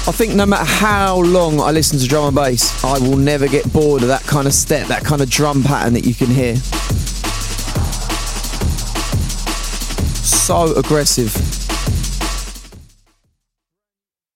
I think no matter how long I listen to drum and bass, I will never get bored of that kind of step, that kind of drum pattern that you can hear. So aggressive.